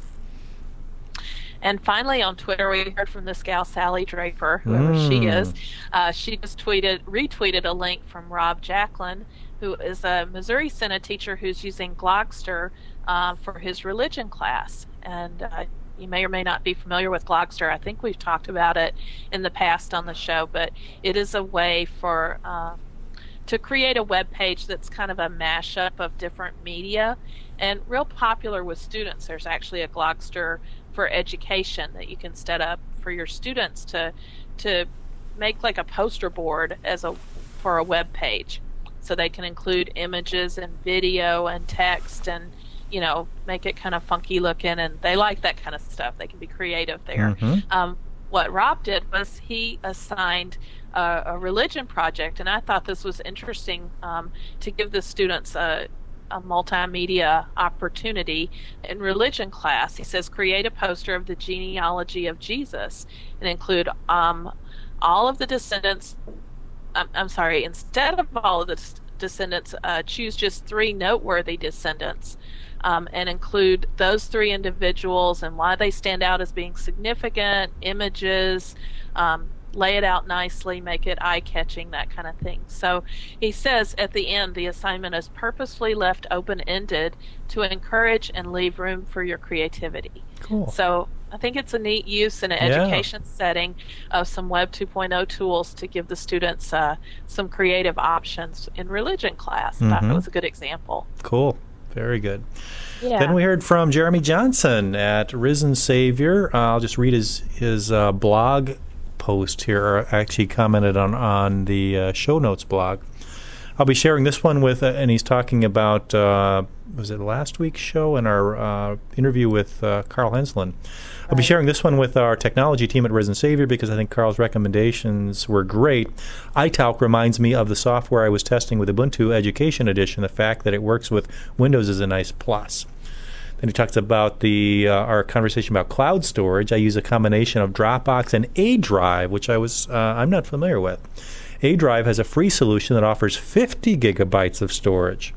And finally, on Twitter, we heard from this gal, Sally Draper, whoever mm. she is. Uh, she just tweeted, retweeted a link from Rob Jacklin, who is a Missouri Synod teacher who's using Glogster uh, for his religion class. And uh, you may or may not be familiar with Glogster. I think we've talked about it in the past on the show, but it is a way for uh, to create a web page that's kind of a mashup of different media, and real popular with students. There's actually a Glogster for education that you can set up for your students to to make like a poster board as a for a web page, so they can include images and video and text and, you know, make it kind of funky looking, and they like that kind of stuff. They can be creative there. Mm-hmm. Um, what Rob did was he assigned a, a religion project, and I thought this was interesting um, to give the students a, a multimedia opportunity in religion class. He says, create a poster of the genealogy of Jesus and include um, all of the descendants. I'm, I'm sorry, instead of all of the descendants, uh, choose just three noteworthy descendants. Um, and include those three individuals and why they stand out as being significant, images, um, lay it out nicely, make it eye-catching, that kind of thing. So he says at the end, the assignment is purposefully left open-ended to encourage and leave room for your creativity. Cool. So I think it's a neat use in an Yeah. education setting of some Web two point oh tools to give the students uh, some creative options in religion class. I thought Mhm. that was a good example. Cool. Very good. Yeah. Then we heard from Jeremy Johnson at Risen Savior. Uh, I'll just read his his uh, blog post here. I actually commented on on the uh, show notes blog. I'll be sharing this one with, uh, and he's talking about, uh, was it last week's show and our uh, interview with uh, Carl Henslin. I'll be sharing this one with our technology team at Risen Savior because I think Carl's recommendations were great. iTalk reminds me of the software I was testing with Ubuntu Education Edition. The fact that it works with Windows is a nice plus. Then he talks about the uh, our conversation about cloud storage. I use a combination of Dropbox and A Drive, which I was uh, I'm not familiar with. A Drive has a free solution that offers fifty gigabytes of storage.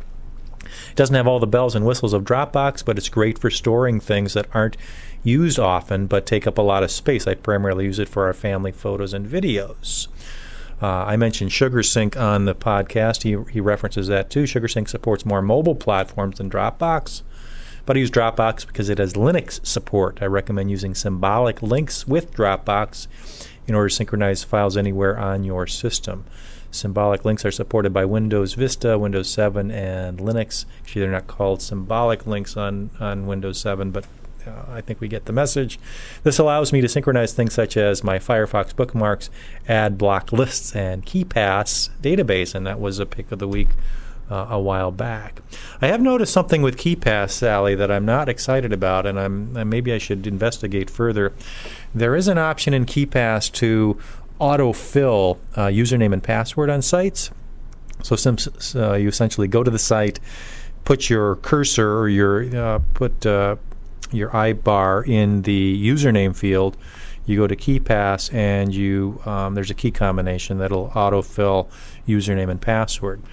It doesn't have all the bells and whistles of Dropbox, but it's great for storing things that aren't used often but take up a lot of space. I primarily use it for our family photos and videos. Uh, I mentioned SugarSync on the podcast. He, he references that too. SugarSync supports more mobile platforms than Dropbox, but I use Dropbox because it has Linux support. I recommend using symbolic links with Dropbox in order to synchronize files anywhere on your system. Symbolic links are supported by Windows Vista, Windows seven, and Linux. Actually, they're not called symbolic links on, on Windows seven, but uh, I think we get the message. This allows me to synchronize things such as my Firefox bookmarks, add blocked lists, and KeePass database, and that was a pick of the week uh, a while back. I have noticed something with KeePass, Sally, that I'm not excited about, and I'm uh, maybe I should investigate further. There is an option in KeePass to autofill uh, username and password on sites. So some, uh, you essentially go to the site, put your cursor or your uh, put uh, your iBar in the username field. You go to KeePass and you um, there's a key combination that'll autofill username and password.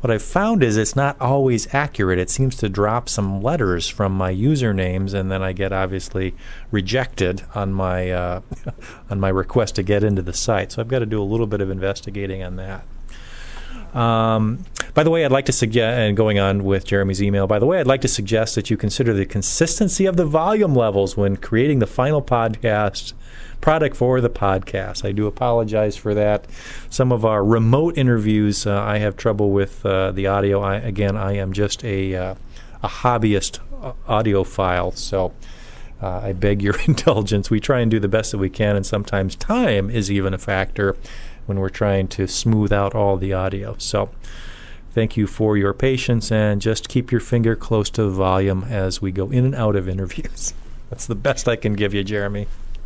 what I've found is it's not always accurate. It seems to drop some letters from my usernames, and then I get obviously rejected on my uh, on my request to get into the site. So I've got to do a little bit of investigating on that. Um, by the way, I'd like to suggest, and going on with Jeremy's email, by the way, I'd like to suggest that you consider the consistency of the volume levels when creating the final podcast product for the podcast. I do apologize for that. Some of our remote interviews, uh, I have trouble with uh, the audio. I, again, I am just a, uh, a hobbyist audiophile, so uh, I beg your indulgence. We try and do the best that we can, and sometimes time is even a factor when we're trying to smooth out all the audio. So thank you for your patience, and just keep your finger close to the volume as we go in and out of interviews. That's the best I can give you, Jeremy.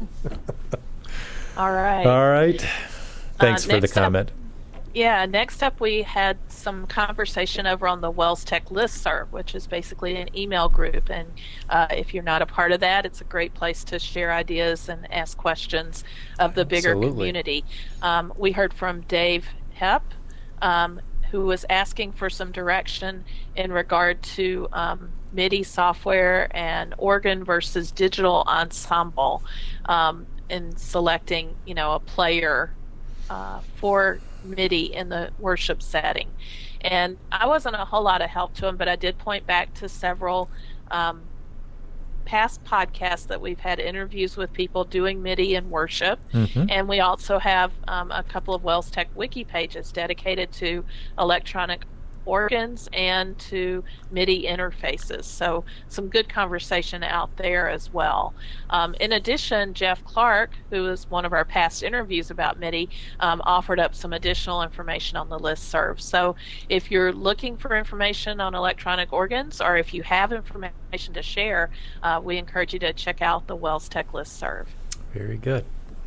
All right. All right. Thanks Uh, for the next up- comment. Yeah, next up we had some conversation over on the Wells Tech Listserv, which is basically an email group. And uh, if you're not a part of that, it's a great place to share ideas and ask questions of the bigger Absolutely. community. Um, we heard from Dave Hepp, um, who was asking for some direction in regard to um, MIDI software and organ versus digital ensemble um, in selecting, you know, a player uh, for MIDI in the worship setting. And I wasn't a whole lot of help to him, but I did point back to several um, past podcasts that we've had interviews with people doing MIDI in worship. Mhm. And we also have um, a couple of Wells Tech wiki pages dedicated to electronic organs and to MIDI interfaces. So some good conversation out there as well. Um, in addition, Jeff Clark, who is one of our past interviews about MIDI, um, offered up some additional information on the listserv. So if you're looking for information on electronic organs, or if you have information to share, uh, we encourage you to check out the Wells Tech listserv. Very good.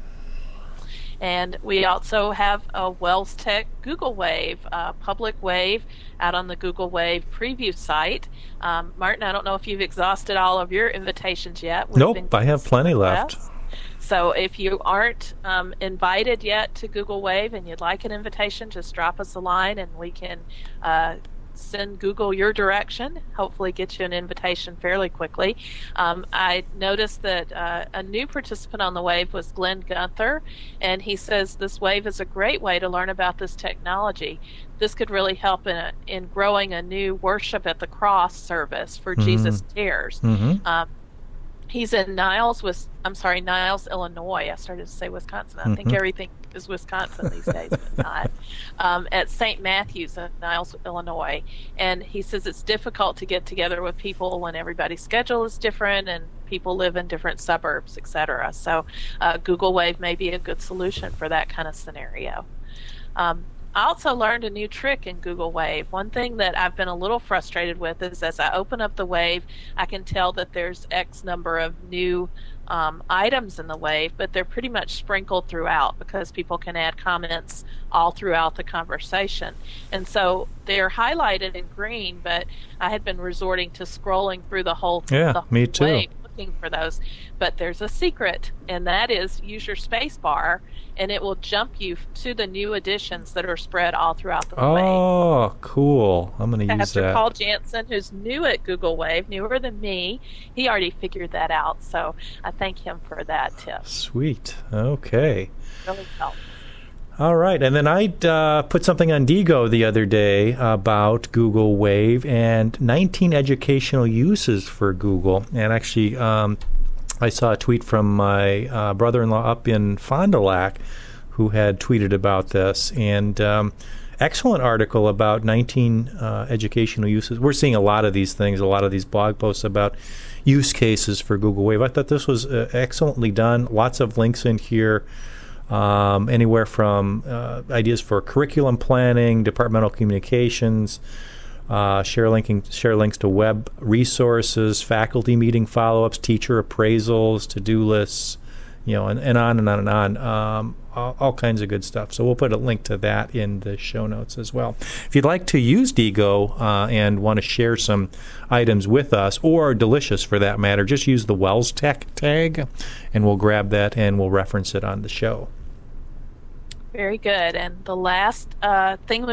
And we also have a Wells Tech Google Wave, uh, public wave out on the Google Wave preview site. Um, Martin, I don't know if you've exhausted all of your invitations yet. We've Nope, been I have plenty left. requests. So if you aren't um, invited yet to Google Wave and you'd like an invitation, just drop us a line and we can uh, send Google your direction, hopefully get you an invitation fairly quickly. Um, I noticed that uh, a new participant on the Wave was Glenn Gunther, and he says this Wave is a great way to learn about this technology. This could really help in, a, in growing a new worship at the cross service for Mhm. Jesus Tears. Mhm. Um, he's in Niles, with, I'm sorry, Niles, Illinois. I started to say Wisconsin. I think Mhm. everything is Wisconsin these days, but not. Um, at Saint Matthews in Niles, Illinois. And he says it's difficult to get together with people when everybody's schedule is different and people live in different suburbs, et cetera. So uh, Google Wave may be a good solution for that kind of scenario. Um, I also learned a new trick in Google Wave. One thing that I've been a little frustrated with is as I open up the Wave, I can tell that there's X number of new um, items in the Wave, but they're pretty much sprinkled throughout because people can add comments all throughout the conversation. And so they're highlighted in green, but I had been resorting to scrolling through the whole, Yeah, the whole me too. Wave looking for those. But there's a secret, and that is use your space bar, and it will jump you to the new additions that are spread all throughout the Wave. Oh, cool. I'm going to use Pastor that. Paul Jansen, who's new at Google Wave, newer than me, he already figured that out. So I thank him for that tip. Sweet. Okay. Really helped. All right, and then I uh, put something on Digo the other day about Google Wave and nineteen educational uses for Google. And actually, um, I saw a tweet from my uh, brother-in-law up in Fond du Lac who had tweeted about this. And um, excellent article about nineteen uh, educational uses. We're seeing a lot of these things, a lot of these blog posts about use cases for Google Wave. I thought this was uh, excellently done. Lots of links in here. Um, anywhere from uh, ideas for curriculum planning, departmental communications, uh, share linking, share links to web resources, faculty meeting follow-ups, teacher appraisals, to-do lists, you know, and, and on and on and on. Um, all, all kinds of good stuff. So we'll put a link to that in the show notes as well. If you'd like to use Digo uh, and want to share some items with us, or Delicious for that matter, just use the Wells Tech tag, and we'll grab that and we'll reference it on the show. Very good. And the last uh, thing we want to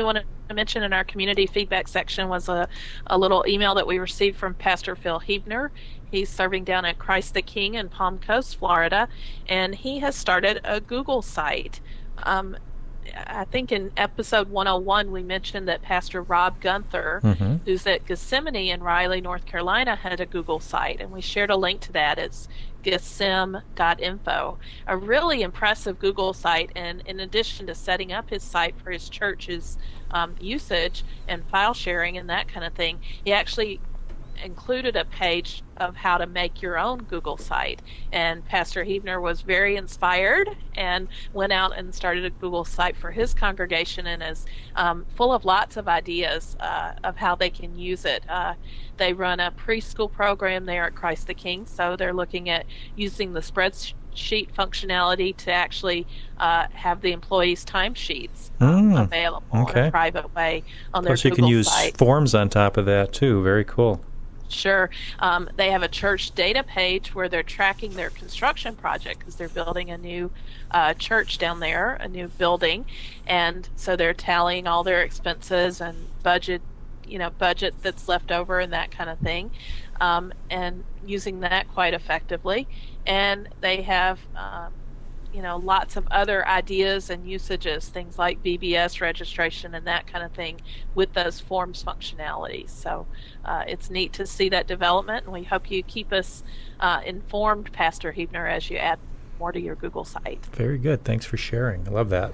I mentioned in our community feedback section was a, a little email that we received from Pastor Phil Hebner. He's serving down at Christ the King in Palm Coast, Florida, and he has started a Google site. Um, I think in episode one oh one we mentioned that Pastor Rob Gunther, mm-hmm. who's at Gethsemane in Raleigh, North Carolina, had a Google site, and we shared a link to that. It's gesem dot info, a really impressive Google site. And in addition to setting up his site for his church's um, usage and file sharing and that kind of thing, he actually included a page of how to make your own Google site. And Pastor Hebner was very inspired and went out and started a Google site for his congregation, and is um, full of lots of ideas uh, of how they can use it. Uh, they run a preschool program there at Christ the King, so they're looking at using the spreadsheet functionality to actually uh, have the employees' timesheets um, mm, available okay. in a private way on their Plus you Google can use site. Forms on top of that too. Very cool. Sure. Um, they have a church data page where they're tracking their construction project because they're building a new uh, church down there, a new building, and so they're tallying all their expenses and budget, you know, budget that's left over and that kind of thing, um, and using that quite effectively. And they have, um, you know, lots of other ideas and usages, things like B B S registration and that kind of thing with those forms functionalities. So uh, it's neat to see that development, and we hope you keep us uh, informed, Pastor Hebner, as you add more to your Google site. Very good. Thanks for sharing. I love that.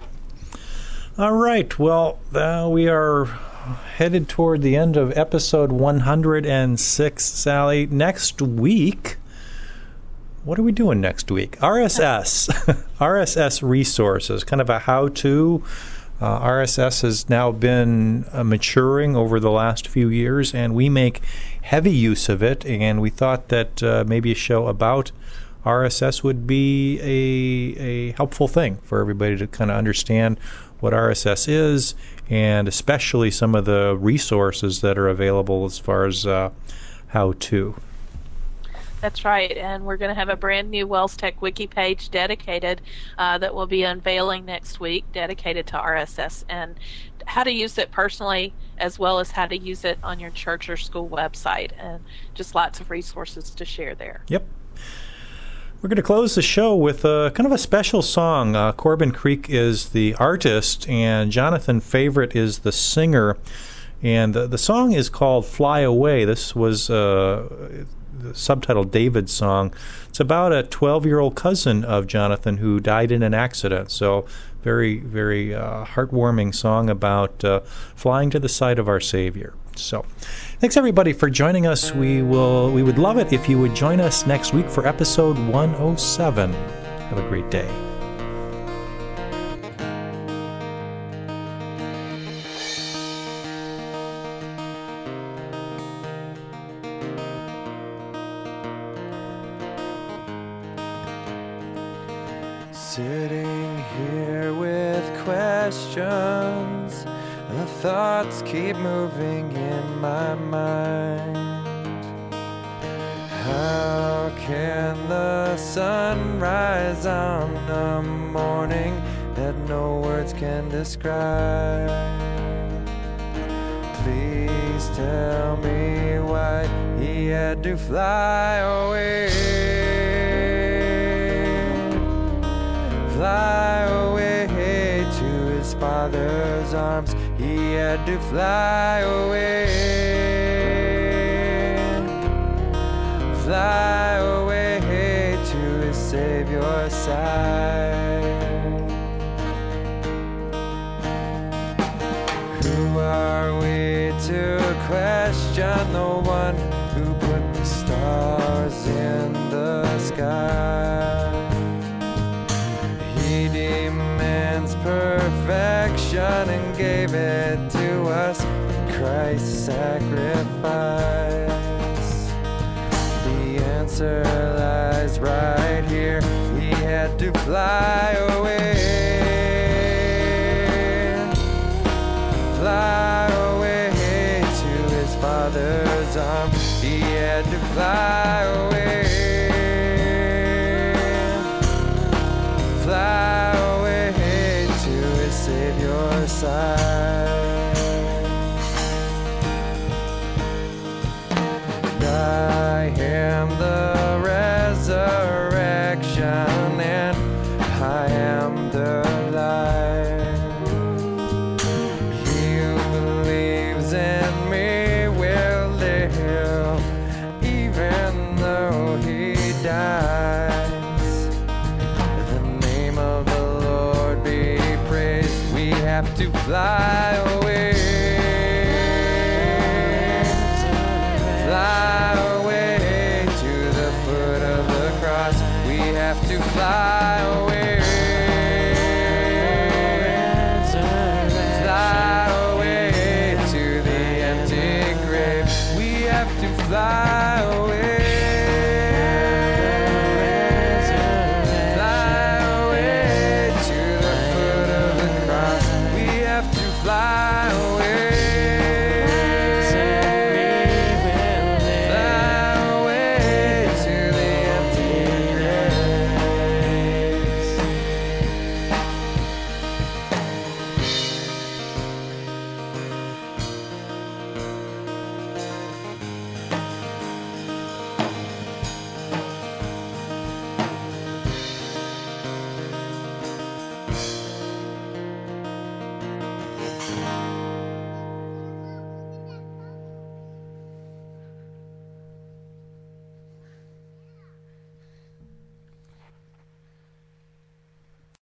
All right. Well, uh, we are headed toward the end of episode one hundred six, Sally. Next week, what are we doing next week? R S S. R S S resources, kind of a how-to. Uh, R S S has now been uh, maturing over the last few years, and we make heavy use of it, and we thought that uh, maybe a show about R S S would be a, a helpful thing for everybody to kind of understand what R S S is, and especially some of the resources that are available as far as uh, how-to. That's right, and we're going to have a brand new Wells Tech Wiki page dedicated uh, that we'll be unveiling next week, dedicated to R S S and how to use it personally, as well as how to use it on your church or school website, and just lots of resources to share there. Yep. We're going to close the show with a, kind of a special song. Uh, Corbin Creek is the artist, and Jonathan Favorite is the singer. And the, the song is called Fly Away. This was uh, the subtitled David's song. It's about a twelve-year-old cousin of Jonathan who died in an accident. So very, very uh, heartwarming song about uh, flying to the side of our Savior. So thanks, everybody, for joining us. We will. We would love it if you would join us next week for episode one oh seven. Have a great day. Sitting here with questions, the thoughts keep moving in my mind. How can the sun rise on a morning that no words can describe? Please tell me why he had to fly away. Fly away to his father's arms. He had to fly away. Fly away to his Savior's side. Who are we to question the one who put the stars in the sky? He demands perfection and gave it to us in Christ's sacrifice. The answer lies right here. He had to fly away. Fly away to his father's arms. He had to fly away. Fly away to his Savior's side. have to fly away. Fly